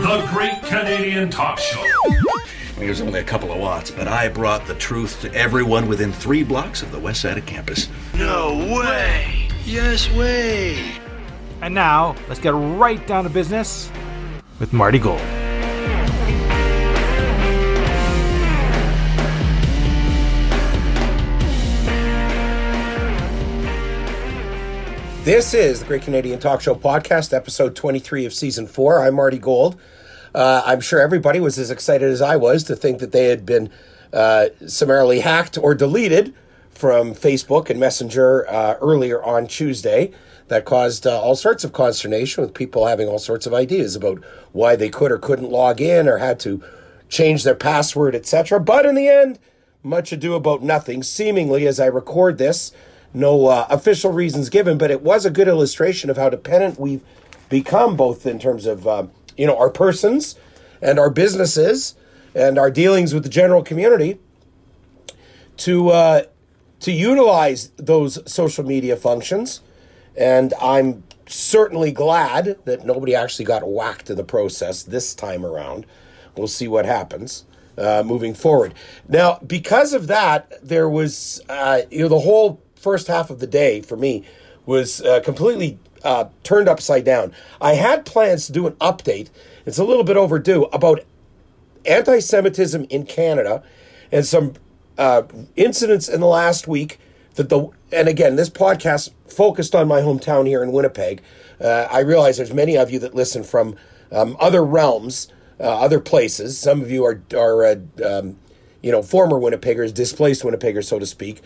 The Great Canadian Talk Show. It was only a couple of watts, but I brought the truth to everyone within 3 blocks of the west side of campus. No way! Yes way! And now, let's get right down to business with Marty Gold. This is the Great Canadian Talk Show podcast, episode 23 of season 4. I'm Marty Gold. I'm sure everybody was as excited as I was to think that they had been summarily hacked or deleted from Facebook and Messenger earlier on Tuesday. That caused all sorts of consternation with people having all sorts of ideas about why they could or couldn't log in or had to change their password, etc. But in the end, much ado about nothing. Seemingly, as I record this, no official reasons given, but it was a good illustration of how dependent we've become, both in terms of our persons and our businesses and our dealings with the general community, to utilize those social media functions. And I'm certainly glad that nobody actually got whacked in the process this time around. We'll see what happens moving forward. Now, because of that, there was, the whole first half of the day for me was completely turned upside down. I had plans to do an update. It's a little bit overdue about anti-Semitism in Canada and some incidents in the last week and again, this podcast focused on my hometown here in Winnipeg. I realize there's many of you that listen from other realms, other places. Some of you are former Winnipeggers, displaced Winnipeggers, so to speak.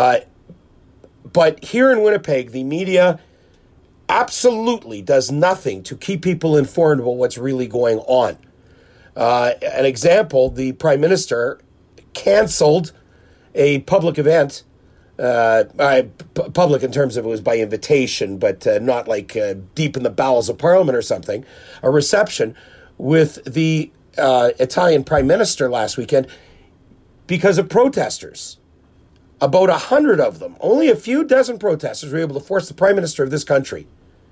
But here in Winnipeg, the media absolutely does nothing to keep people informed about what's really going on. An example, the Prime Minister canceled a public event, public in terms of it was by invitation, but not like deep in the bowels of Parliament or something, a reception with the Italian Prime Minister last weekend because of protesters. About 100 of them, only a few dozen protesters were able to force the Prime Minister of this country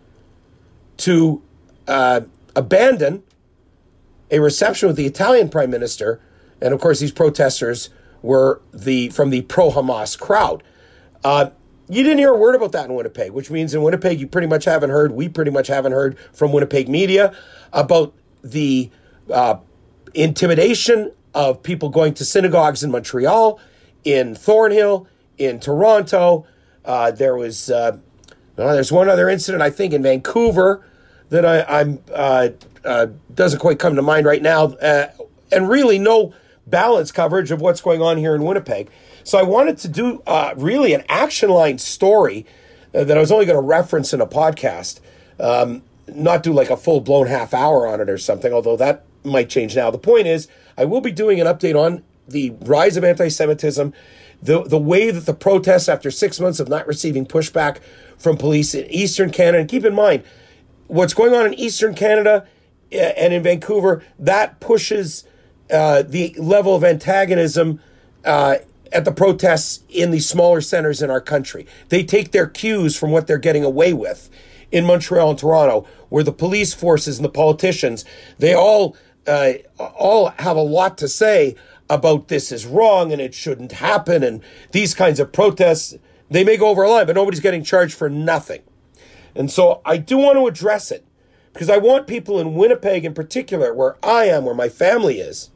to abandon a reception with the Italian Prime Minister. And of course, these protesters were from the pro-Hamas crowd. You didn't hear a word about that in Winnipeg, which means in Winnipeg, we pretty much haven't heard from Winnipeg media about the intimidation of people going to synagogues in Montreal, in Thornhill, in Toronto. There's one other incident, I think, in Vancouver that I'm doesn't quite come to mind right now, and really no balance coverage of what's going on here in Winnipeg. So I wanted to do really an action line story that I was only going to reference in a podcast, not do like a full-blown half hour on it or something, although that might change now. The point is, I will be doing an update on the rise of anti-Semitism, the way that the protests, after 6 months of not receiving pushback from police in Eastern Canada, and keep in mind, what's going on in Eastern Canada and in Vancouver, that pushes the level of antagonism at the protests in the smaller centers in our country. They take their cues from what they're getting away with in Montreal and Toronto, where the police forces and the politicians, they all have a lot to say about this is wrong and it shouldn't happen, and these kinds of protests, they may go over a line, but nobody's getting charged for nothing. And so I do want to address it, because I want people in Winnipeg in particular, where I am, where my family is,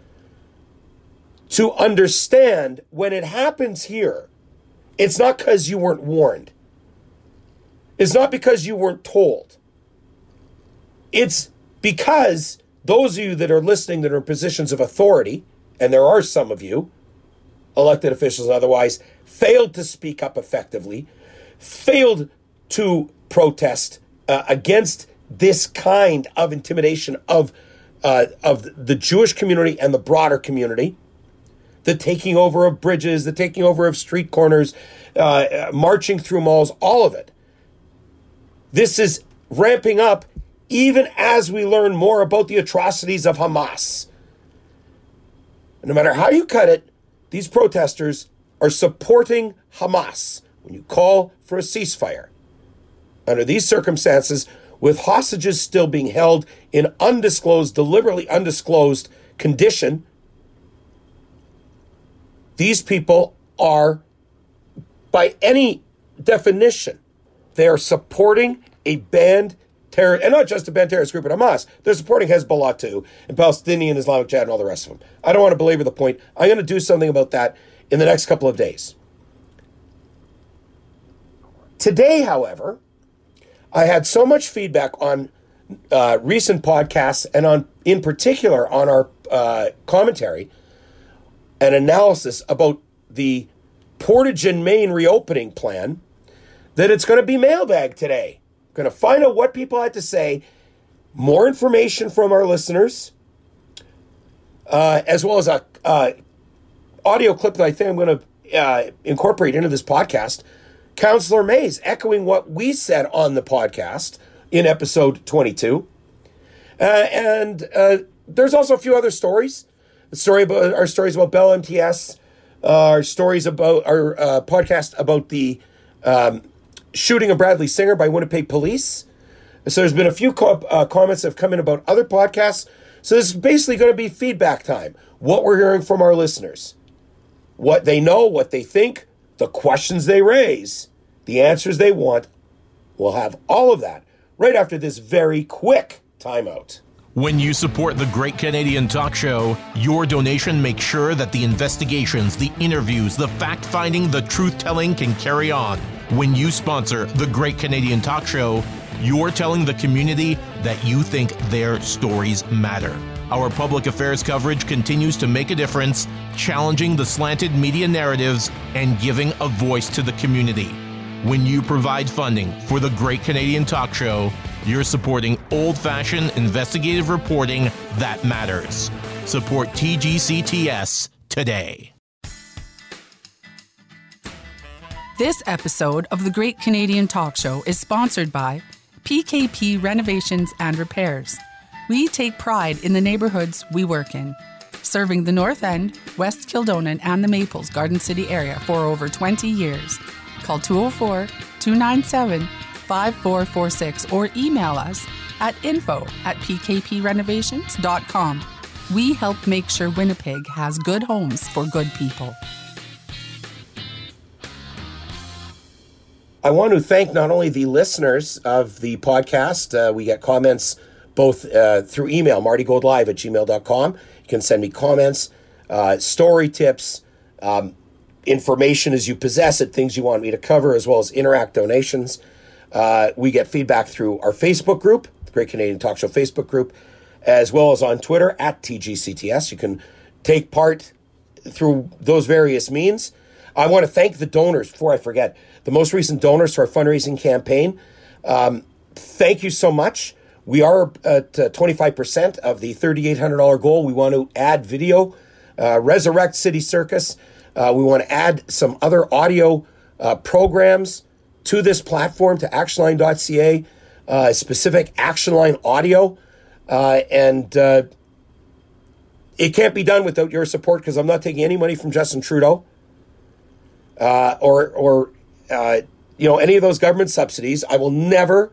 to understand when it happens here, it's not because you weren't warned. It's not because you weren't told. It's because those of you that are listening that are in positions of authority, and there are some of you, elected officials and otherwise, failed to speak up effectively, failed to protest against this kind of intimidation of the Jewish community and the broader community, the taking over of bridges, the taking over of street corners, marching through malls, all of it. This is ramping up even as we learn more about the atrocities of Hamas. No matter how you cut it, these protesters are supporting Hamas when you call for a ceasefire. Under these circumstances, with hostages still being held in deliberately undisclosed condition, these people are, by any definition, they are supporting a banned terror, and not just a banned terrorist group at Hamas. They're supporting Hezbollah too, and Palestinian Islamic Jihad and all the rest of them. I don't want to belabor the point. I'm going to do something about that in the next couple of days. Today, however, I had so much feedback on recent podcasts and in particular on our commentary and analysis about the Portage and Main reopening plan that it's going to be mailbag today. Going to find out what people had to say, more information from our listeners, as well as a audio clip that I think I'm going to incorporate into this podcast. Councillor Mays echoing what we said on the podcast in episode 22. And there's also a few other stories. Our stories about Bell MTS, our stories about our podcast about the shooting of Bradley Singer by Winnipeg police. So there's been a few comments that have come in about other podcasts. So this is basically going to be feedback time. What we're hearing from our listeners. What they know, what they think, the questions they raise, the answers they want. We'll have all of that right after this very quick timeout. When you support the Great Canadian Talk Show, your donation makes sure that the investigations, the interviews, the fact-finding, the truth-telling can carry on. When you sponsor the Great Canadian Talk Show, you're telling the community that you think their stories matter. Our public affairs coverage continues to make a difference, challenging the slanted media narratives and giving a voice to the community. When you provide funding for the Great Canadian Talk Show, you're supporting old-fashioned investigative reporting that matters. Support TGCTS today. This episode of the Great Canadian Talk Show is sponsored by PKP Renovations and Repairs. We take pride in the neighborhoods we work in, serving the North End, West Kildonan, and the Maples Garden City area for over 20 years. Call 204-297-5446 or email us at info@pkprenovations.com. We help make sure Winnipeg has good homes for good people. I want to thank not only the listeners of the podcast. We get comments both through email, martygoldlive@gmail.com. You can send me comments, story tips, information as you possess it, things you want me to cover, as well as Interact donations. We get feedback through our Facebook group, the Great Canadian Talk Show Facebook group, as well as on Twitter @TGCTS. You can take part through those various means. I want to thank the donors, before I forget, the most recent donors to our fundraising campaign. Thank you so much. We are at 25% of the $3,800 goal. We want to add video, resurrect City Circus. We want to add some other audio programs to this platform, to actionline.ca, specific Action Line audio. And it can't be done without your support, because I'm not taking any money from Justin Trudeau or any of those government subsidies. I will never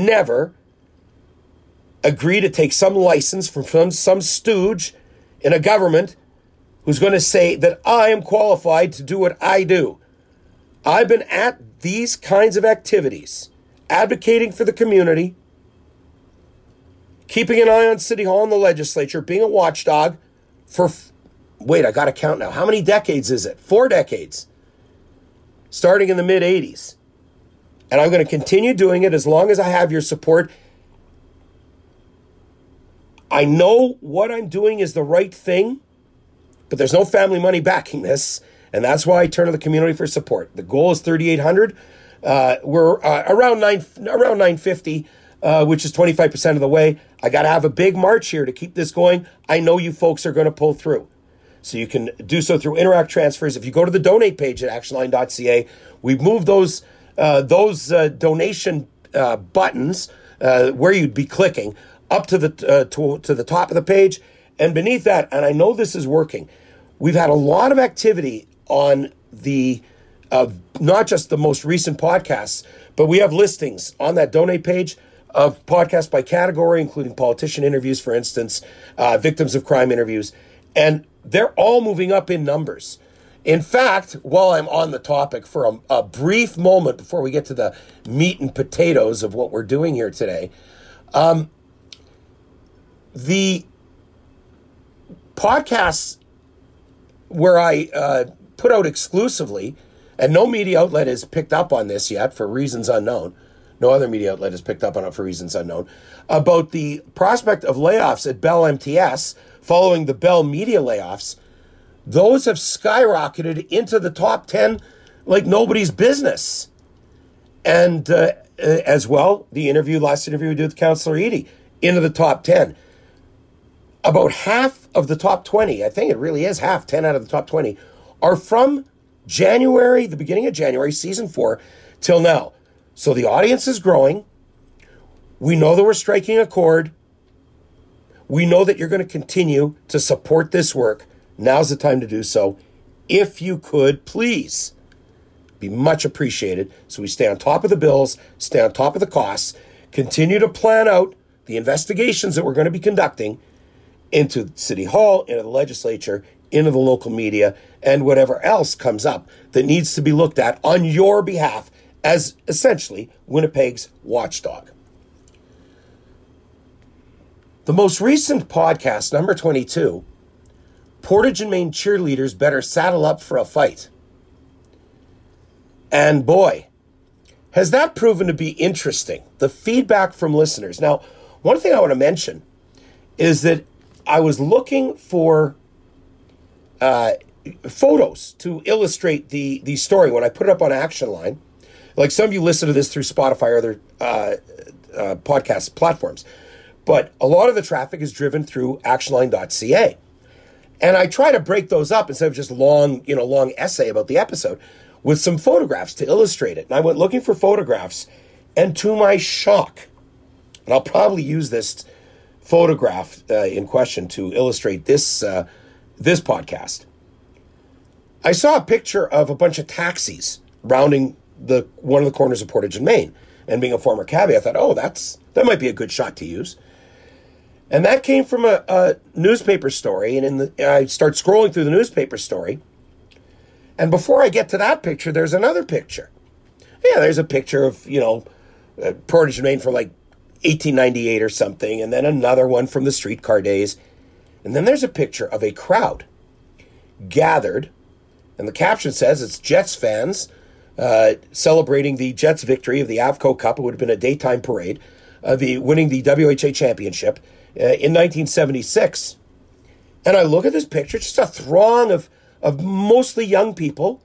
agree to take some license from some stooge in a government who's going to say that I am qualified to do what I do. I've been at these kinds of activities, advocating for the community, keeping an eye on City Hall and the legislature, being a watchdog for, I got to count now. How many decades is it? 4 decades. Starting in the mid-'80s. And I'm going to continue doing it as long as I have your support. I know what I'm doing is the right thing, but there's no family money backing this, and that's why I turn to the community for support. The goal is $3,800. We're around $950, which is 25% of the way. I got to have a big march here to keep this going. I know you folks are going to pull through. So you can do so through Interact transfers. If you go to the donate page at actionline.ca, we've moved those donation buttons where you'd be clicking up to the top of the page, and beneath that, and I know this is working, we've had a lot of activity on the not just the most recent podcasts, but we have listings on that donate page of podcasts by category, including politician interviews, for instance, victims of crime interviews, and they're all moving up in numbers. In fact, while I'm on the topic for a brief moment before we get to the meat and potatoes of what we're doing here today, the podcasts where I put out exclusively, and no media outlet has picked up on this yet for reasons unknown, no other media outlet has picked up on it for reasons unknown, about the prospect of layoffs at Bell MTS following the Bell Media layoffs, those have skyrocketed into the top 10 like nobody's business. And as well, the last interview we did with Councillor Eadie, into the top 10. About half of the top 20, I think it really is half, 10 out of the top 20, are from January, the beginning of January, season 4, till now. So the audience is growing. We know that we're striking a chord. We know that you're going to continue to support this work. Now's the time to do so. If you could, please, be much appreciated. So we stay on top of the bills, stay on top of the costs, continue to plan out the investigations that we're going to be conducting into City Hall, into the legislature, into the local media, and whatever else comes up that needs to be looked at on your behalf as essentially Winnipeg's watchdog. The most recent podcast, number 22, Portage and Main cheerleaders better saddle up for a fight. And boy, has that proven to be interesting. The feedback from listeners. Now, one thing I want to mention is that I was looking for photos to illustrate the story when I put it up on Action Line. Like some of you listen to this through Spotify or other podcast platforms. But a lot of the traffic is driven through actionline.ca. And I try to break those up instead of just long essay about the episode with some photographs to illustrate it. And I went looking for photographs, and to my shock, and I'll probably use this photograph in question to illustrate this podcast. I saw a picture of a bunch of taxis rounding one of the corners of Portage and Main. And being a former cabbie, I thought, that might be a good shot to use. And that came from a newspaper story, and I start scrolling through the newspaper story. And before I get to that picture, there's another picture. Yeah, there's a picture of, Portage and Main from like 1898 or something, and then another one from the streetcar days. And then there's a picture of a crowd gathered, and the caption says it's Jets fans celebrating the Jets' victory of the Avco Cup. It would have been a daytime parade, winning the WHA championship in 1976. And I look at this picture, just a throng of mostly young people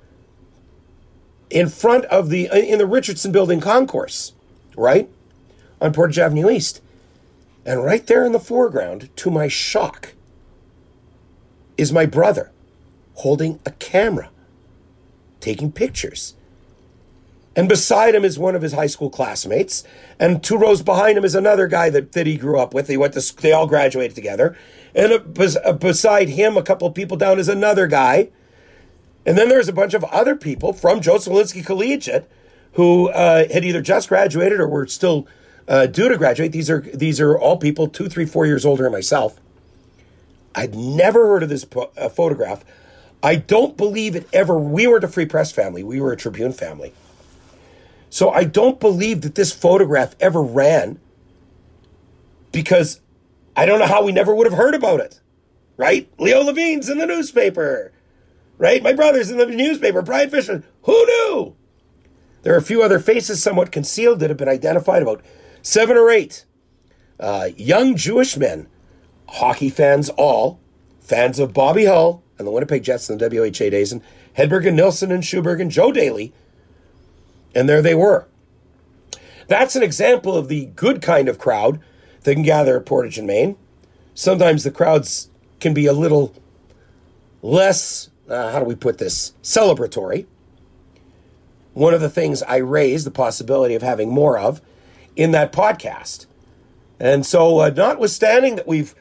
in front of in the Richardson Building concourse, right? On Portage Avenue East. And right there in the foreground, to my shock, is my brother holding a camera, taking pictures. And beside him is one of his high school classmates. And 2 rows behind him is another guy that he grew up with. They all graduated together. And beside him, a couple of people down, is another guy. And then there's a bunch of other people from Joseph Walensky Collegiate who had either just graduated or were still due to graduate. These are all people 2, 3, 4 years older than myself. I'd never heard of this photograph. I don't believe it ever. We weren't a Free Press family. We were a Tribune family. So I don't believe that this photograph ever ran, because I don't know how we never would have heard about it, right? Leo Levine's in the newspaper, right? My brother's in the newspaper, Brian Fishman. Who knew? There are a few other faces somewhat concealed that have been identified, about 7 or 8 young Jewish men, hockey fans all, fans of Bobby Hull and the Winnipeg Jets in the WHA days, and Hedberg and Nilsson and Schuberg and Joe Daly. And there they were. That's an example of the good kind of crowd that can gather at Portage and Main. Sometimes the crowds can be a little less, how do we put this, celebratory. One of the things I raised the possibility of having more of in that podcast. And so notwithstanding that we've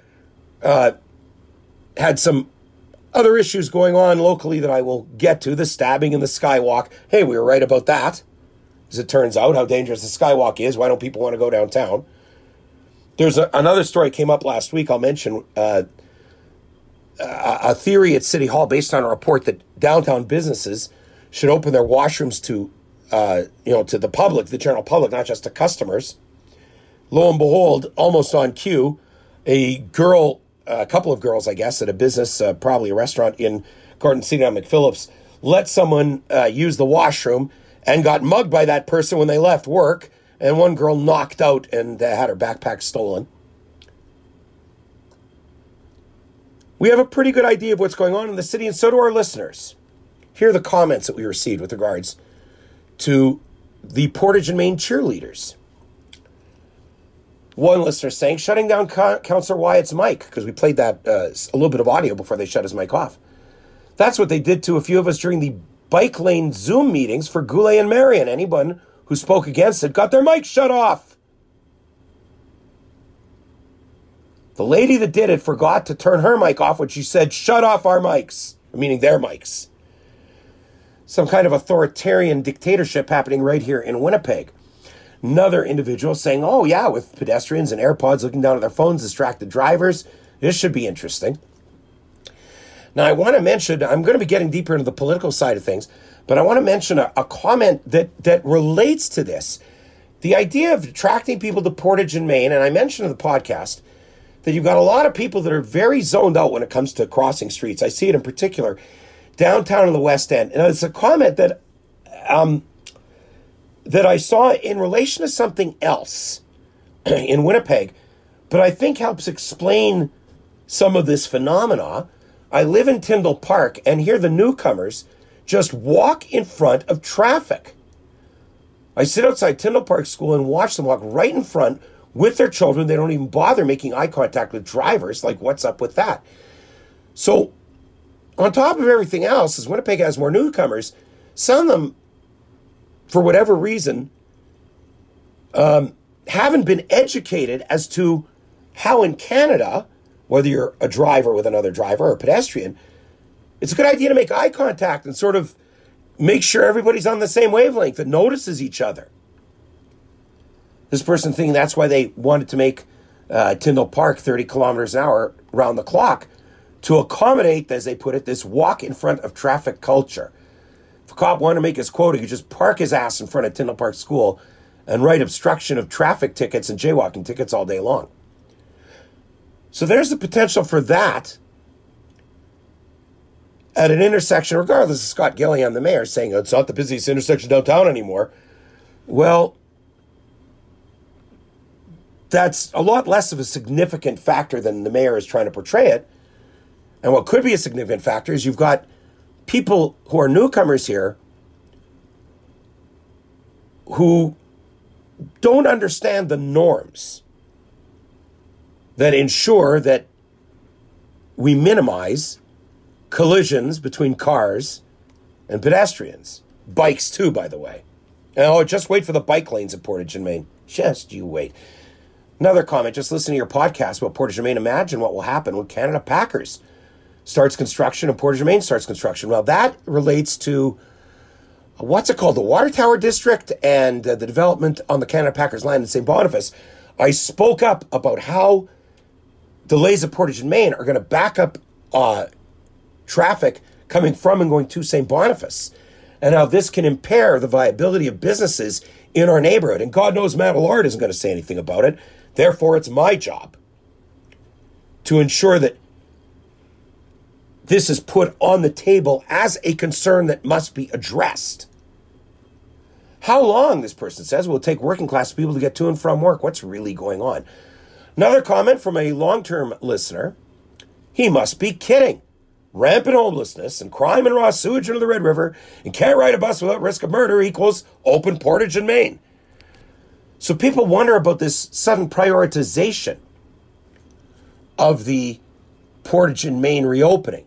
had some other issues going on locally that I will get to, the stabbing in the Skywalk. Hey, we were right about that. as it turns out, how dangerous the Skywalk is. Why don't people want to go downtown? There's another story came up last week. I'll mention a theory at City Hall based on a report that downtown businesses should open their washrooms to the public, the general public, not just to customers. Lo and behold, almost on cue, a couple of girls, I guess, at a business, probably a restaurant in Garden City on McPhillips, let someone use the washroom and got mugged by that person when they left work, and one girl knocked out and had her backpack stolen. We have a pretty good idea of what's going on in the city, and so do our listeners. Here are the comments that we received with regards to the Portage and Main cheerleaders. One listener saying, shutting down Councillor Wyatt's mic, because we played that a little bit of audio before they shut his mic off. That's what they did to a few of us during the bike lane Zoom meetings for Goulet and Marion. Anyone who spoke against it got their mic shut off. The lady that did it forgot to turn her mic off when she said, shut off our mics, meaning their mics. Some kind of authoritarian dictatorship happening right here in Winnipeg. Another individual saying, oh yeah, with pedestrians and AirPods looking down at their phones, distracted drivers, this should be interesting. Now, I want to mention, I'm going to be getting deeper into the political side of things, but I want to mention a comment that relates to this. The idea of attracting people to Portage and Main, and I mentioned in the podcast that you've got a lot of people that are very zoned out when it comes to crossing streets. I see it in particular downtown in the West End. And it's a comment that I saw in relation to something else in Winnipeg, but I think helps explain some of this phenomena. I live in Tyndall Park, and here the newcomers just walk in front of traffic. I sit outside Tyndall Park School and watch them walk right in front with their children. They don't even bother making eye contact with drivers. Like, what's up with that? So, on top of everything else, as Winnipeg has more newcomers, some of them, for whatever reason, haven't been educated as to how in Canada, whether you're a driver with another driver or a pedestrian, it's a good idea to make eye contact and sort of make sure everybody's on the same wavelength that notices each other. This person thinking that's why they wanted to make Tyndall Park 30 kilometers an hour round the clock to accommodate, as they put it, this walk in front of traffic culture. If a cop wanted to make his quota, he could just park his ass in front of Tyndall Park School and write obstruction of traffic tickets and jaywalking tickets all day long. So there's the potential for that at an intersection, regardless of Scott Gillingham, the mayor, saying it's not the busiest intersection downtown anymore. Well, that's a lot less of a significant factor than the mayor is trying to portray it. And what could be a significant factor is you've got people who are newcomers here who don't understand the norms that ensure that we minimize collisions between cars and pedestrians. Bikes too, by the way. And just wait for the bike lanes at Portage and Main. Just you wait. Another comment, just listen to your podcast about Portage and Main. Imagine what will happen when Canada Packers starts construction and Portage and Main starts construction. Well, that relates to, what's it called? The Water Tower District and the development on the Canada Packers land in St. Boniface. I spoke up about how delays at Portage and Main are going to back up traffic coming from and going to St. Boniface, and how this can impair the viability of businesses in our neighborhood. And God knows Matt Allard isn't going to say anything about it. Therefore, it's my job to ensure that this is put on the table as a concern that must be addressed. How long, this person says, will it take working class people to get to and from work? What's really going on? Another comment from a long-term listener. He must be kidding. Rampant homelessness and crime and raw sewage into the Red River and can't ride a bus without risk of murder equals open Portage and Main. So people wonder about this sudden prioritization of the Portage and Main reopening.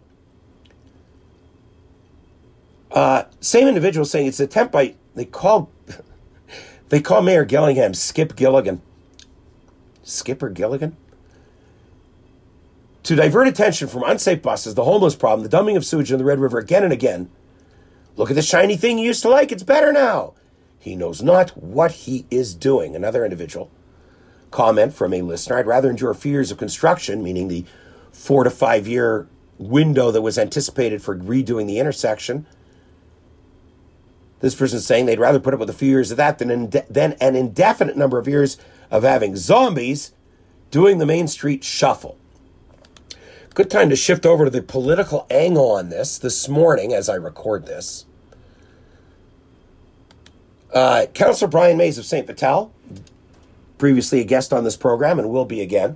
Same individual saying it's an attempt by, they call Mayor Gillingham Skip Gilligan. Skipper Gilligan? To divert attention from unsafe buses, the homeless problem, the dumping of sewage in the Red River again and again. Look at the shiny thing you used to like. It's better now. He knows not what he is doing. Another individual comment from a listener: I'd rather endure a few years of construction, meaning the 4 to 5 year window that was anticipated for redoing the intersection. This person's saying they'd rather put up with a few years of that than an indefinite number of years of having zombies doing the Main Street Shuffle. Good time to shift over to the political angle on this morning as I record this. Councillor Brian Mays of St. Vital, previously a guest on this program and will be again.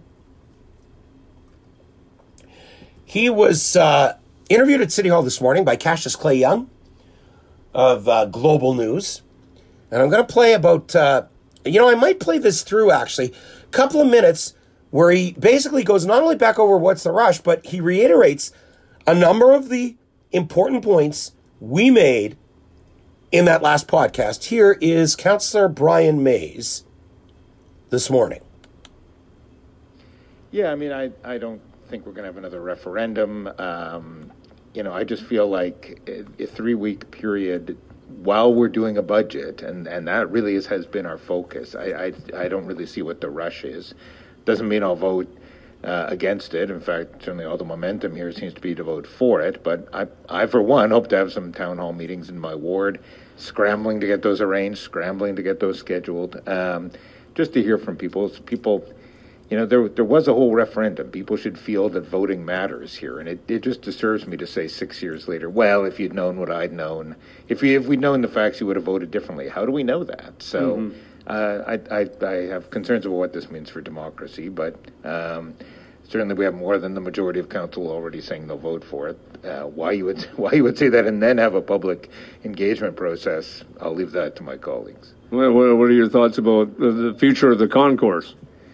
He was interviewed at City Hall this morning by Cassius Clay Young of Global News. And I'm going to play about, I might play this through actually, a couple of minutes where he basically goes not only back over what's the rush, but he reiterates a number of the important points we made in that last podcast. Here is Councillor Brian Mays this morning. Yeah, I mean, I don't think we're going to have another referendum. I just feel like a 3-week period while we're doing a budget, and that really has been our focus. I don't really see what the rush is. Doesn't mean I'll vote against it. In fact, certainly all the momentum here seems to be to vote for it. But I for one, hope to have some town hall meetings in my ward, scrambling to get those arranged, scrambling to get those scheduled, just to hear from people. There was a whole referendum. People should feel that voting matters here. And it just disturbs me to say 6 years later, well, if you'd known what I'd known, if we'd known the facts, you would have voted differently. How do we know that? So I have concerns about what this means for democracy, but certainly we have more than the majority of council already saying they'll vote for it. Why you would say that and then have a public engagement process, I'll leave that to my colleagues. What are your thoughts about the future of the concourse?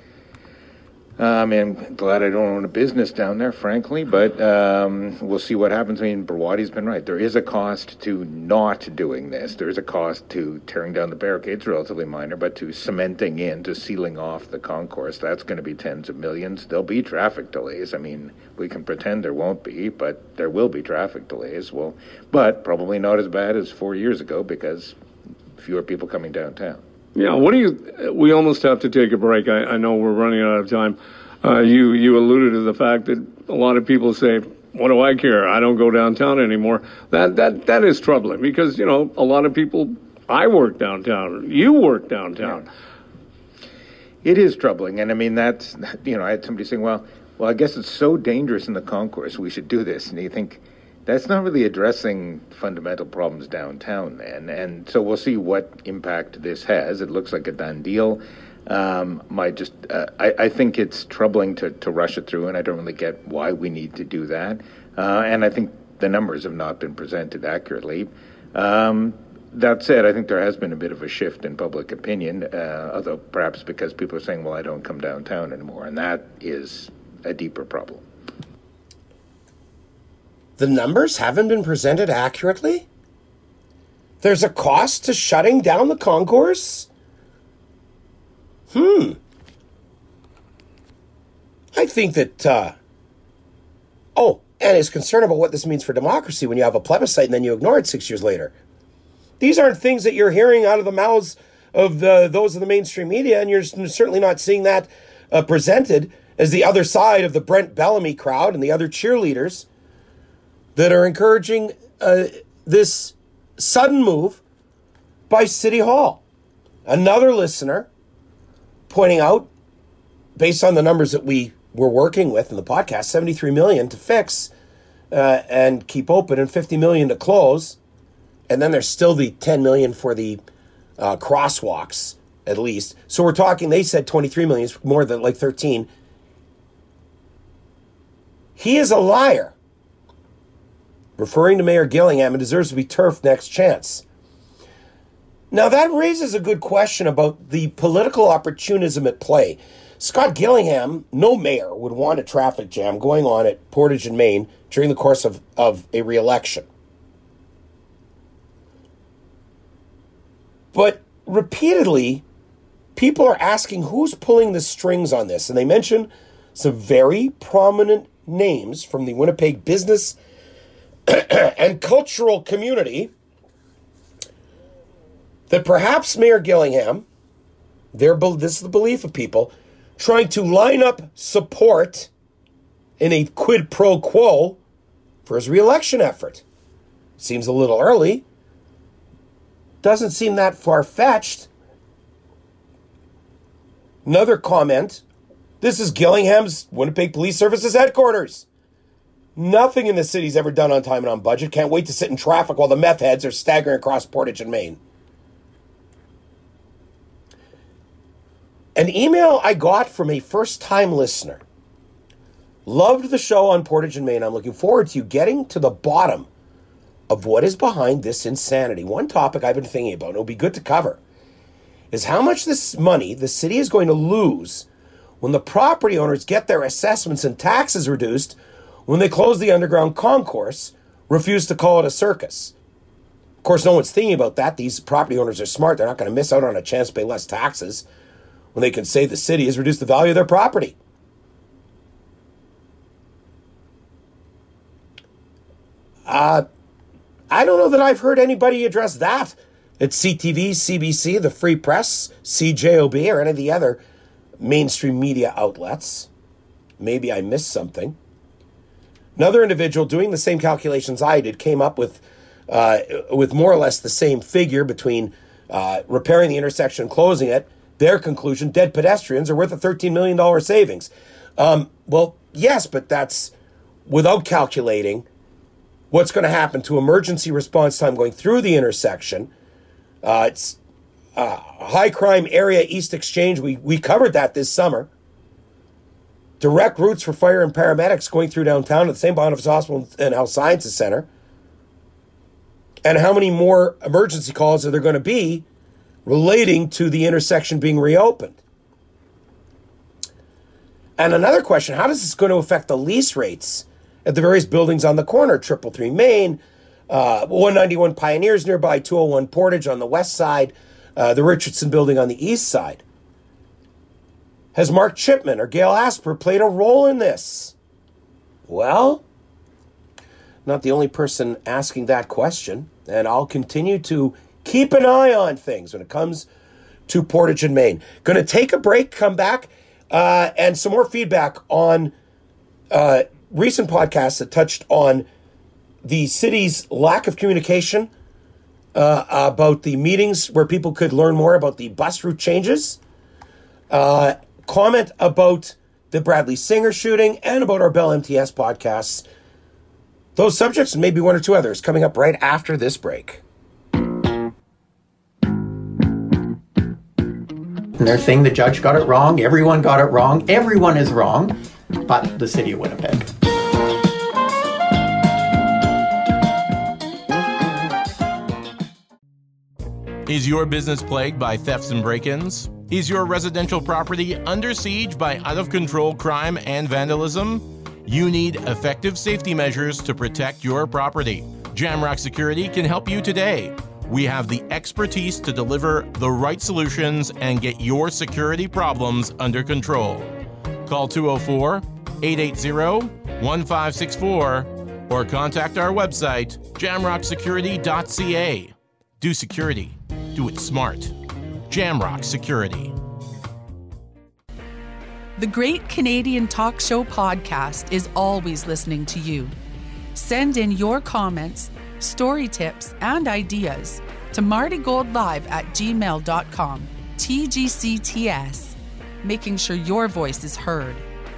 I'm glad I don't own a business down there, frankly, but we'll see what happens. I mean, Brawadi's been right. There is a cost to not doing this. There is a cost to tearing down the barricades, relatively minor, but to cementing in, to sealing off the concourse. That's going to be tens of millions. There'll be traffic delays. I mean, we can pretend there won't be, but there will be traffic delays. Well, but probably not as bad as 4 years ago because fewer people coming downtown. Yeah, we almost have to take a break. I know we're running out of time. You alluded to the fact that a lot of people say, what do I care? I don't go downtown anymore. That is troubling because, a lot of people, I work downtown. You work downtown. Yeah. It is troubling. And I mean, I had somebody saying, well, I guess it's so dangerous in the concourse, we should do this. And you think, that's not really addressing fundamental problems downtown, then. And so we'll see what impact this has. It looks like a done deal. I think it's troubling to rush it through, and I don't really get why we need to do that. And I think the numbers have not been presented accurately. That said, I think there has been a bit of a shift in public opinion, although perhaps because people are saying, well, I don't come downtown anymore, and that is a deeper problem. The numbers haven't been presented accurately? There's a cost to shutting down the concourse? I think that, and is concerned about what this means for democracy when you have a plebiscite and then you ignore it 6 years later. These aren't things that you're hearing out of the mouths of those of the mainstream media, and you're certainly not seeing that presented as the other side of the Brent Bellamy crowd and the other cheerleaders that are encouraging this sudden move by City Hall. Another listener pointing out, based on the numbers that we were working with in the podcast, $73 million to fix and keep open and $50 million to close. And then there's still the $10 million for the crosswalks, at least. So we're talking, they said $23 million, it's more than like 13. He is a liar, referring to Mayor Gillingham, and deserves to be turfed next chance. Now, that raises a good question about the political opportunism at play. Scott Gillingham, no mayor, would want a traffic jam going on at Portage and Main during the course of a re-election. But repeatedly, people are asking who's pulling the strings on this, and they mention some very prominent names from the Winnipeg business and cultural community that perhaps Mayor Gillingham, this is the belief of people, trying to line up support in a quid pro quo for his re-election effort. Seems a little early. Doesn't seem that far-fetched. Another comment. This is Gillingham's Winnipeg Police Services headquarters. Nothing in the city's ever done on time and on budget. Can't wait to sit in traffic while the meth heads are staggering across Portage and Main. An email I got from a first-time listener. Loved the show on Portage and Main. I'm looking forward to you getting to the bottom of what is behind this insanity. One topic I've been thinking about, and it'll be good to cover, is how much this money the city is going to lose when the property owners get their assessments and taxes reduced when they close the underground concourse, refuse to call it a circus. Of course, no one's thinking about that. These property owners are smart. They're not going to miss out on a chance to pay less taxes when they can say the city has reduced the value of their property. I don't know that I've heard anybody address that at CTV, CBC, the Free Press, CJOB, or any of the other mainstream media outlets. Maybe I missed something. Another individual doing the same calculations I did came up with more or less the same figure between repairing the intersection and closing it. Their conclusion, dead pedestrians are worth a $13 million savings. Well, yes, but that's without calculating what's going to happen to emergency response time going through the intersection. It's a high crime area, East Exchange. We covered that this summer. Direct routes for fire and paramedics going through downtown at the St. Boniface Hospital and Health Sciences Center. And how many more emergency calls are there going to be relating to the intersection being reopened? And another question, how is this going to affect the lease rates at the various buildings on the corner? 333 Main, 191 Pioneers nearby, 201 Portage on the west side, the Richardson building on the east side. Has Mark Chipman or Gail Asper played a role in this? Well, not the only person asking that question, and I'll continue to keep an eye on things when it comes to Portage and Main. Going to take a break, come back, and some more feedback on recent podcasts that touched on the city's lack of communication about the meetings where people could learn more about the bus route changes, comment about the Bradley Singer shooting, and about our Bell MTS podcasts. Those subjects and maybe one or two others coming up right after this break. And they're saying the judge got it wrong, everyone got it wrong, everyone is wrong, but the city of Winnipeg. Is your business plagued by thefts and break-ins? Is your residential property under siege by out-of-control crime and vandalism? You need effective safety measures to protect your property. Jamrock Security can help you today. We have the expertise to deliver the right solutions and get your security problems under control. Call 204-880-1564 or contact our website, jamrocksecurity.ca. Do security. Do it smart. Jamrock Security. The Great Canadian Talk Show podcast is always listening to you. Send in your comments, story tips, and ideas to martygoldlive@gmail.com. TGCTS, making sure your voice is heard.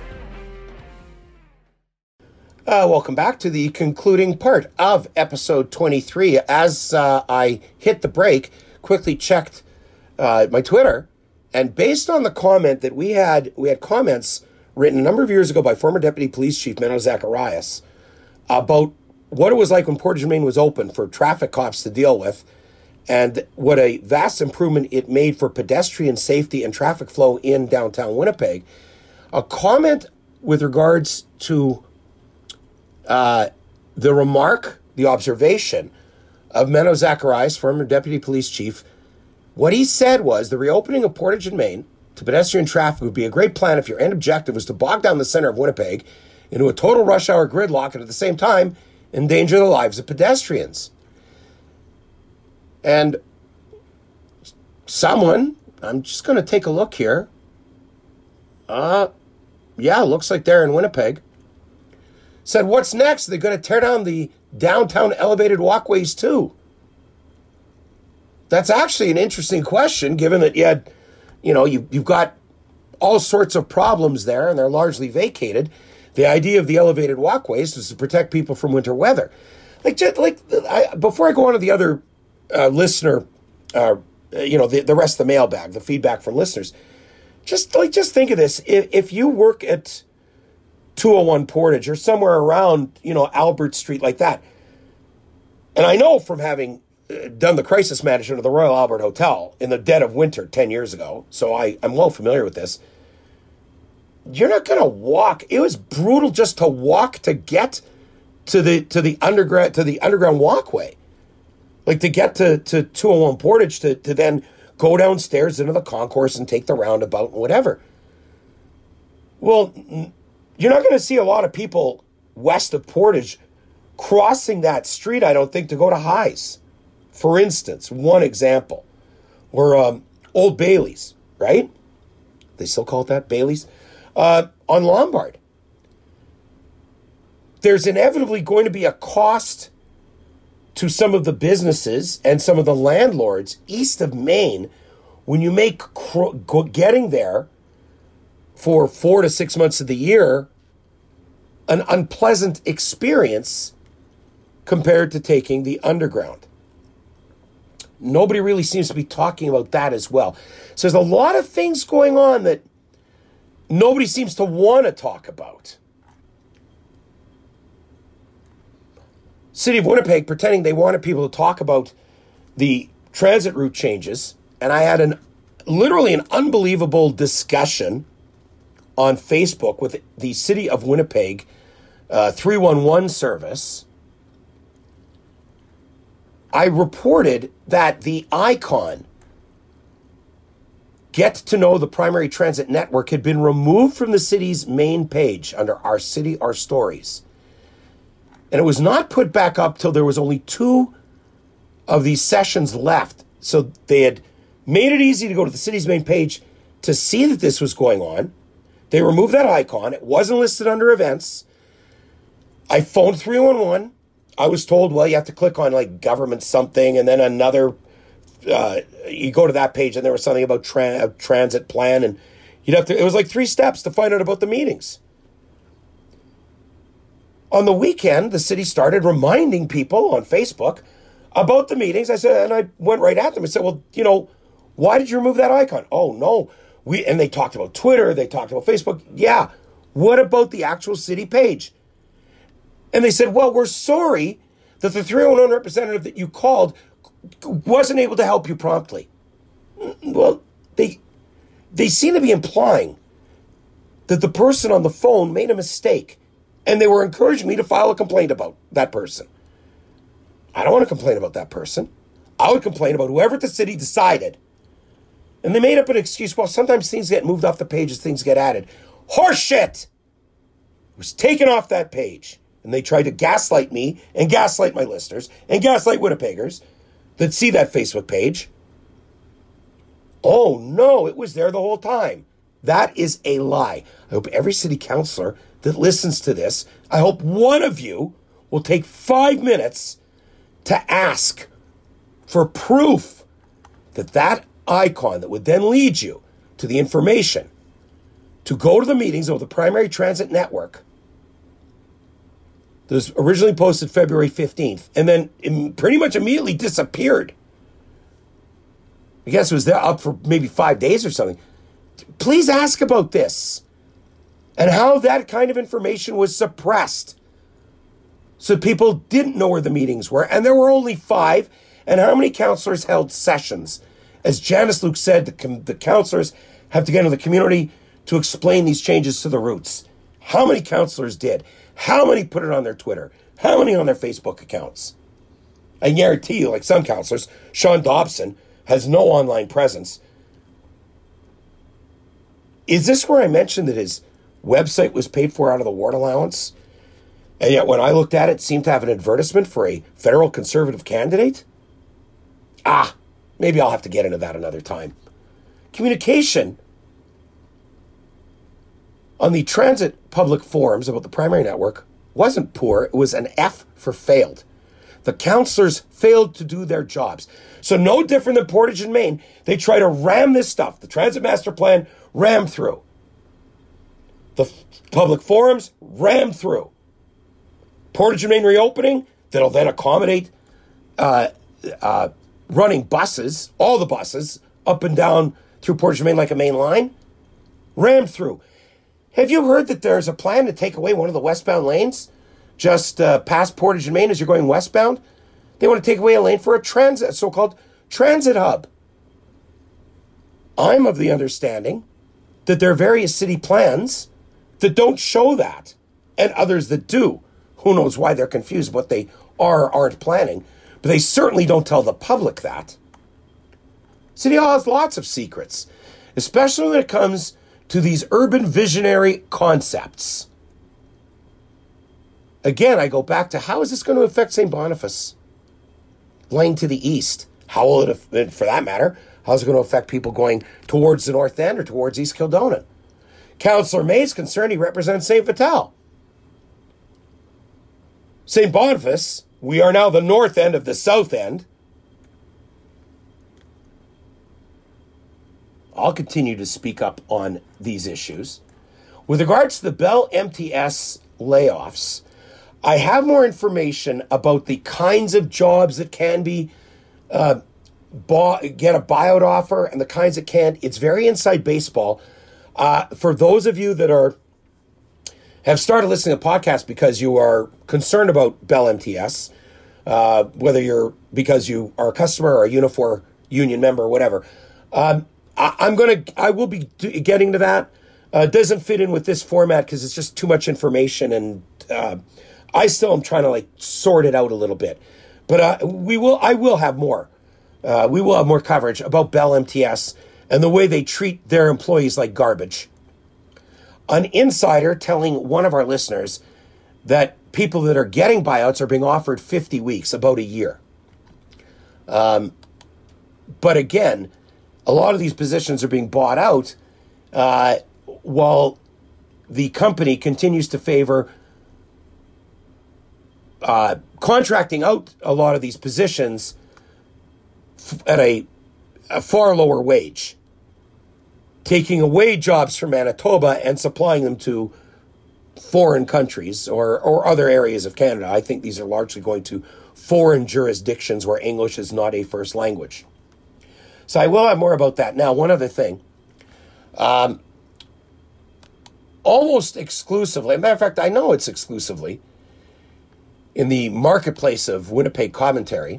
Welcome back to the concluding part of episode 23. As I hit the break, quickly checked my Twitter, and based on the comment that we had comments written a number of years ago by former Deputy Police Chief Menno Zacharias about what it was like when Portage and Main was open for traffic cops to deal with, and what a vast improvement it made for pedestrian safety and traffic flow in downtown Winnipeg. A comment with regards to the remark, the observation of Menno Zacharias, former Deputy Police Chief. What he said was the reopening of Portage and Main to pedestrian traffic would be a great plan if your end objective was to bog down the center of Winnipeg into a total rush hour gridlock and at the same time endanger the lives of pedestrians. And someone, I'm just going to take a look here. Yeah, looks like they're in Winnipeg. Said, what's next? They're going to tear down the downtown elevated walkways too. That's actually an interesting question, given that you've got all sorts of problems there, and they're largely vacated. The idea of the elevated walkways was to protect people from winter weather. Before I go on to the other listener, the rest of the mailbag, the feedback from listeners, just think of this: if you work at 201 Portage or somewhere around, Albert Street like that, and I know from having done the crisis management of the Royal Albert Hotel in the dead of winter 10 years ago, so I'm well familiar with this. You're not going to walk. It was brutal just to walk to get to the underground walkway, like to get to 201 Portage to then go downstairs into the concourse and take the roundabout and whatever. Well, you're not going to see a lot of people west of Portage crossing that street, I don't think, to go to Highs. For instance, one example, or Old Bailey's, right? They still call it that, Bailey's? On Lombard. There's inevitably going to be a cost to some of the businesses and some of the landlords east of Maine when you make getting there for 4 to 6 months of the year an unpleasant experience compared to taking the underground. Nobody really seems to be talking about that as well. So there's a lot of things going on that nobody seems to want to talk about. City of Winnipeg pretending they wanted people to talk about the transit route changes, and I had literally an unbelievable discussion on Facebook with the City of Winnipeg 311 service. I reported that the icon, Get to Know the Primary Transit Network, had been removed from the city's main page under Our City, Our Stories. And it was not put back up till there was only 2 of these sessions left. So they had made it easy to go to the city's main page to see that this was going on. They removed that icon. It wasn't listed under events. I phoned 311. I was told, well, you have to click on like government something, and then another, you go to that page and there was something about transit plan, and it was like 3 steps to find out about the meetings. On the weekend, the city started reminding people on Facebook about the meetings. And I went right at them and said, well, why did you remove that icon? Oh, no. And they talked about Twitter. They talked about Facebook. Yeah. What about the actual city page? And they said, well, we're sorry that the 301 representative that you called wasn't able to help you promptly. Well, they seem to be implying that the person on the phone made a mistake, and they were encouraging me to file a complaint about that person. I don't want to complain about that person. I would complain about whoever at the city decided. And they made up an excuse. Well, sometimes things get moved off the page as things get added. Horseshit! It was taken off that page. And they tried to gaslight me and gaslight my listeners and gaslight Winnipeggers that see that Facebook page. Oh, no, it was there the whole time. That is a lie. I hope every city councillor that listens to this, I hope one of you will take 5 minutes to ask for proof that icon that would then lead you to the information to go to the meetings of the Primary Transit Network that was originally posted February 15th and then pretty much immediately disappeared. I guess it was there up for maybe 5 days or something. Please ask about this and how that kind of information was suppressed so people didn't know where the meetings were, and there were only 5, and how many councillors held sessions. As Janice Luke said, the councillors have to get into the community to explain these changes to the routes. How many councillors did? How many put it on their Twitter? How many on their Facebook accounts? I guarantee you, like some councillors, Sean Dobson has no online presence. Is this where I mentioned that his website was paid for out of the ward allowance? And yet when I looked at it, it seemed to have an advertisement for a federal conservative candidate? maybe I'll have to get into that another time. Communication on the transit public forums about the primary network wasn't poor. It was an F for failed. The counselors failed to do their jobs. So no different than Portage and Main. They try to ram this stuff, the transit master plan, ram through. The public forums, ram through. Portage and Main reopening, that'll then accommodate running buses, all the buses, up and down through Portage and Main like a main line, rammed through. Have you heard that there's a plan to take away one of the westbound lanes just past Portage and Main as you're going westbound? They want to take away a lane for a so-called transit hub. I'm of the understanding that there are various city plans that don't show that, and others that do. Who knows why they're confused what they are or aren't planning, but they certainly don't tell the public that. City Hall has lots of secrets, especially when it comes to these urban visionary concepts. Again, I go back to how is this going to affect St. Boniface? Lane to the east. How will it, for that matter, how's it going to affect people going towards the North End or towards East Kildonan? Councillor May's concerned he represents St. Vital. St. Boniface, we are now the north end of the south end. I'll continue to speak up on these issues. With regards to the Bell MTS layoffs, I have more information about the kinds of jobs that can be get a buyout offer and the kinds that can't. It's very inside baseball. For those of you that have started listening to podcasts because you are concerned about Bell MTS, whether you're because you are a customer or a Unifor union member or whatever, I will be getting to that. It doesn't fit in with this format because it's just too much information, and I still am trying to sort it out a little bit. But I will have more. We will have more coverage about Bell MTS and the way they treat their employees like garbage. An insider telling one of our listeners that people that are getting buyouts are being offered 50 weeks, about a year. But again, a lot of these positions are being bought out while the company continues to favor contracting out a lot of these positions at a far lower wage, taking away jobs from Manitoba and supplying them to foreign countries or other areas of Canada. I think these are largely going to foreign jurisdictions where English is not a first language. So I will have more about that. Now, one other thing. Almost exclusively, as a matter of fact, I know it's exclusively, in the marketplace of Winnipeg commentary,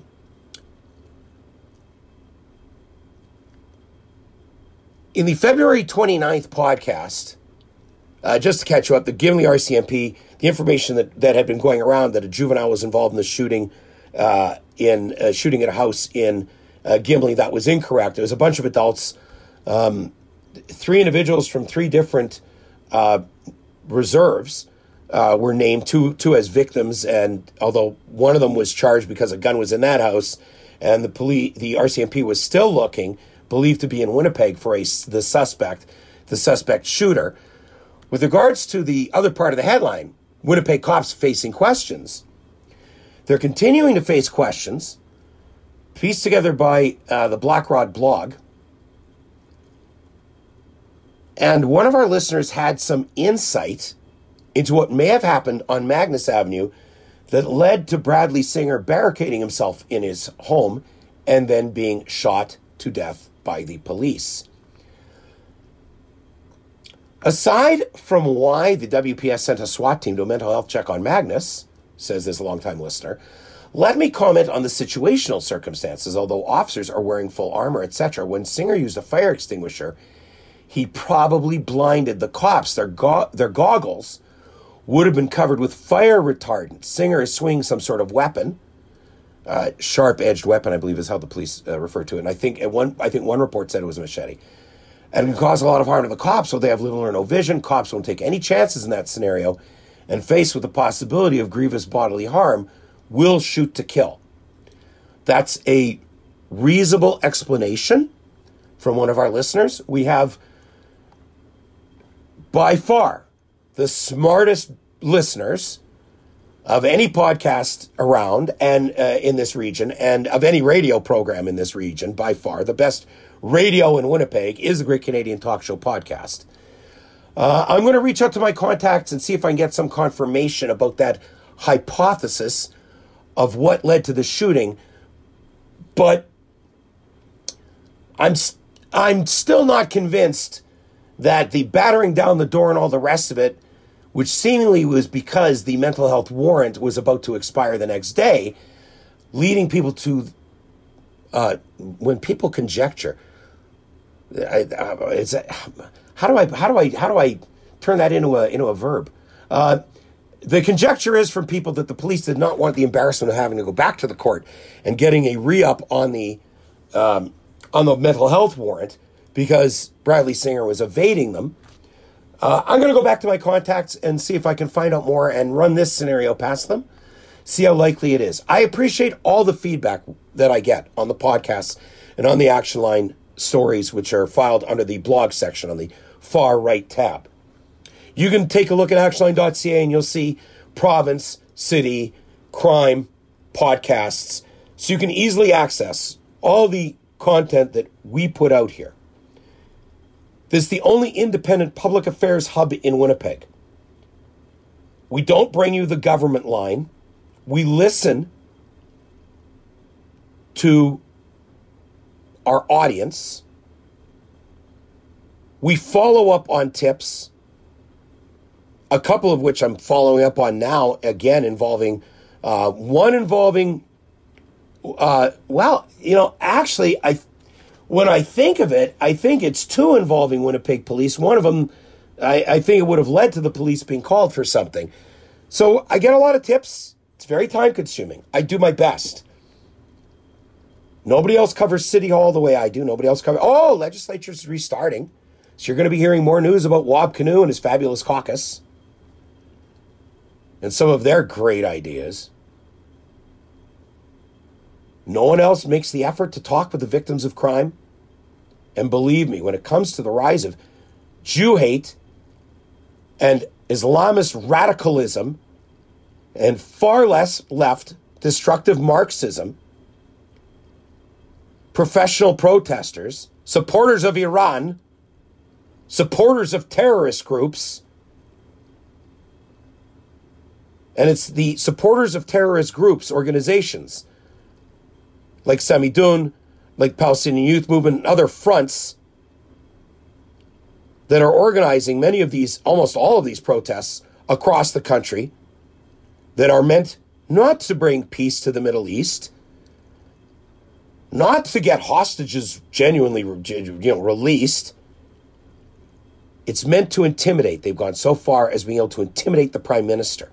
in the February 29th podcast, just to catch you up, the Gimli RCMP, the information that had been going around that a juvenile was involved in the shooting shooting at a house in Gimli, that was incorrect. There was a bunch of adults, 3 individuals from 3 different reserves were named, two as victims, and although one of them was charged because a gun was in that house, and the RCMP was still looking, believed to be in Winnipeg for the suspect shooter. With regards to the other part of the headline, Winnipeg cops facing questions. They're continuing to face questions, pieced together by the Black Rod blog. And one of our listeners had some insight into what may have happened on Magnus Avenue that led to Bradley Singer barricading himself in his home and then being shot to death by the police. Aside from why the WPS sent a SWAT team to a mental health check on Magnus, says this longtime listener, let me comment on the situational circumstances. Although officers are wearing full armor, etc., when Singer used a fire extinguisher, he probably blinded the cops. Their goggles would have been covered with fire retardant. Singer is swinging some sort of weapon, sharp-edged weapon, I believe is how the police refer to it. And I think one report said it was a machete. And it can cause a lot of harm to the cops, so they have little or no vision. Cops won't take any chances in that scenario, and faced with the possibility of grievous bodily harm, will shoot to kill. That's a reasonable explanation from one of our listeners. We have by far the smartest listeners of any podcast around and in this region, and of any radio program in this region. By far the best radio in Winnipeg is the Great Canadian Talk Show podcast. I'm going to reach out to my contacts and see if I can get some confirmation about that hypothesis of what led to the shooting. But I'm still not convinced that the battering down the door and all the rest of it, which seemingly was because the mental health warrant was about to expire the next day, leading people to, when people conjecture, how do I turn that into a verb? The conjecture is from people that the police did not want the embarrassment of having to go back to the court and getting a re-up on the mental health warrant because Bradley Singer was evading them. I'm going to go back to my contacts and see if I can find out more and run this scenario past them, see how likely it is. I appreciate all the feedback that I get on the podcasts and on the Action Line stories, which are filed under the blog section on the far right tab. You can take a look at actionline.ca and you'll see province, city, crime, podcasts, so you can easily access all the content that we put out here. This is the only independent public affairs hub in Winnipeg. We don't bring you the government line. We listen to our audience. We follow up on tips, a couple of which I'm following up on now, again, involving, actually, when I think of it, I think it's two involving Winnipeg police. One of them, I think it would have led to the police being called for something. So I get a lot of tips. It's very time consuming. I do my best. Nobody else covers City Hall the way I do. Nobody else covers, legislature's restarting. So you're going to be hearing more news about Wab Kinew and his fabulous caucus and some of their great ideas. No one else makes the effort to talk with the victims of crime. And believe me, when it comes to the rise of Jew hate and Islamist radicalism and far less left destructive Marxism, professional protesters, supporters of Iran, supporters of terrorist groups, and it's the supporters of terrorist groups, organizations, like Samidun, like Palestinian Youth Movement, and other fronts that are organizing many of these, almost all of these protests across the country that are meant not to bring peace to the Middle East, not to get hostages genuinely released. It's meant to intimidate. They've gone so far as being able to intimidate the Prime Minister.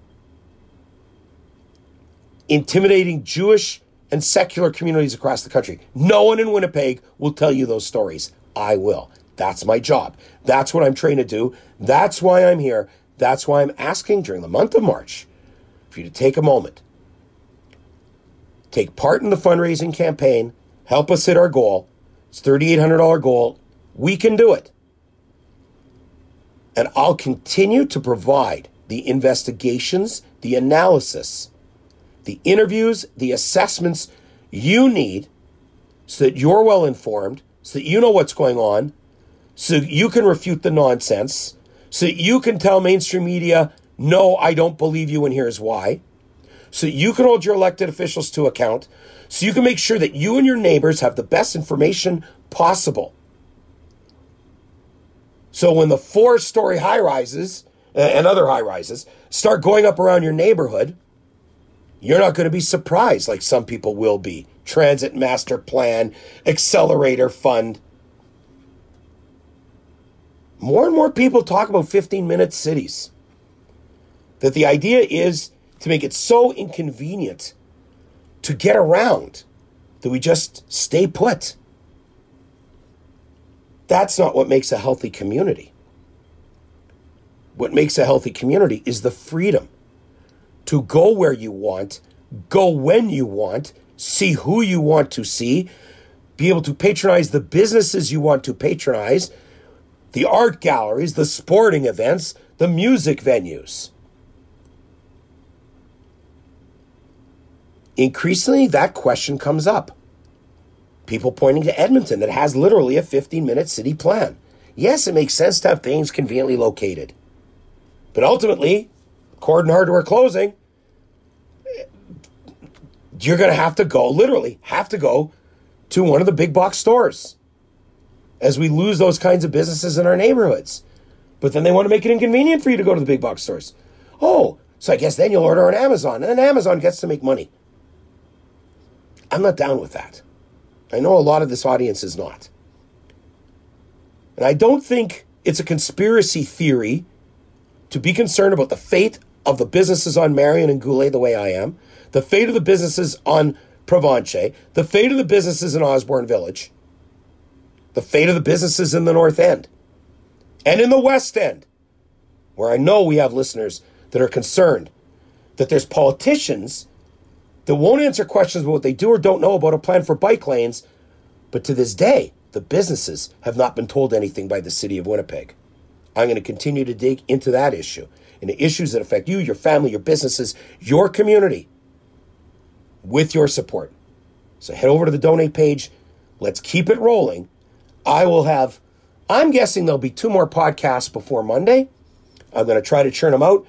Intimidating Jewish and secular communities across the country. No one in Winnipeg will tell you those stories. I will. That's my job. That's what I'm trained to do. That's why I'm here. That's why I'm asking during the month of March for you to take a moment. Take part in the fundraising campaign. Help us hit our goal. It's a $3,800 goal. We can do it. And I'll continue to provide the investigations, the analysis, the interviews, the assessments you need so that you're well informed, so that you know what's going on, so you can refute the nonsense, so that you can tell mainstream media, no, I don't believe you and here's why, so that you can hold your elected officials to account, so you can make sure that you and your neighbors have the best information possible. So when the 4-story high-rises and other high-rises start going up around your neighborhood, you're not going to be surprised like some people will be. Transit Master Plan, Accelerator Fund. More and more people talk about 15-minute cities. That the idea is to make it so inconvenient to get around that we just stay put. That's not what makes a healthy community. What makes a healthy community is the freedom to go where you want, go when you want, see who you want to see, be able to patronize the businesses you want to patronize, the art galleries, the sporting events, the music venues. Increasingly, that question comes up. People pointing to Edmonton that has literally a 15-minute city plan. Yes, it makes sense to have things conveniently located. But ultimately, Corden Hardware closing, you're going to have to go, literally have to go to one of the big box stores as we lose those kinds of businesses in our neighborhoods. But then they want to make it inconvenient for you to go to the big box stores. Oh, so I guess then you'll order on Amazon, and then Amazon gets to make money. I'm not down with that. I know a lot of this audience is not. And I don't think it's a conspiracy theory to be concerned about the fate of the businesses on Marion and Goulet the way I am, the fate of the businesses on Provencher, the fate of the businesses in Osborne Village, the fate of the businesses in the North End, and in the West End, where I know we have listeners that are concerned that there's politicians that won't answer questions about what they do or don't know about a plan for bike lanes, but to this day, the businesses have not been told anything by the city of Winnipeg. I'm going to continue to dig into that issue, into issues that affect you, your family, your businesses, your community, with your support. So head over to the donate page. Let's keep it rolling. I'm guessing there'll be 2 more podcasts before Monday. I'm going to try to churn them out.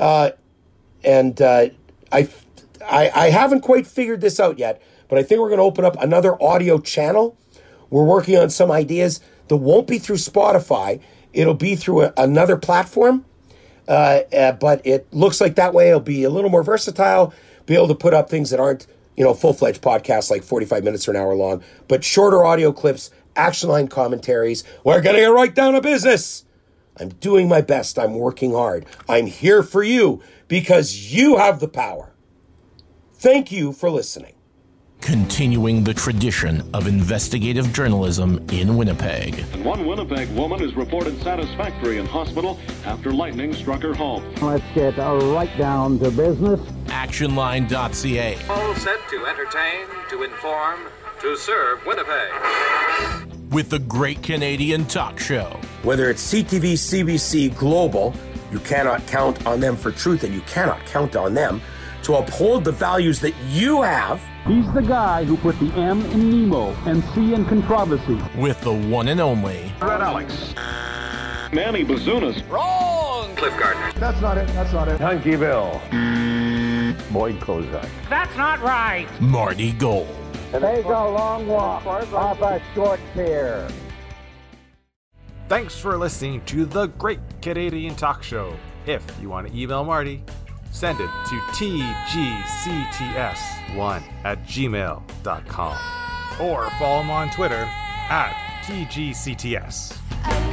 I haven't quite figured this out yet, but I think we're going to open up another audio channel. We're working on some ideas that won't be through Spotify. It'll be through another platform, but it looks like that way it'll be a little more versatile, be able to put up things that aren't, full-fledged podcasts like 45 minutes or an hour long, but shorter audio clips, action line commentaries. We're going to get right down to business. I'm doing my best. I'm working hard. I'm here for you because you have the power. Thank you for listening. Continuing the tradition of investigative journalism in Winnipeg. And one Winnipeg woman is reported satisfactory in hospital after lightning struck her home. Let's get right down to business. Actionline.ca. All set to entertain, to inform, to serve Winnipeg. With the Great Canadian Talk Show. Whether it's CTV, CBC, Global, you cannot count on them for truth, and you cannot count on them to uphold the values that you have. He's the guy who put the M in Nemo and C in controversy. With the one and only Red Alex. Manny Bazunas. Wrong! Cliff Gardner. That's not it. Hunky Bill. Boyd Kozak. That's not right. Marty Gold. Take a long walk off a short pier. Thanks for listening to the Great Canadian Talk Show. If you want to email Marty, send it to tgcts1@gmail.com or follow him on Twitter @tgcts.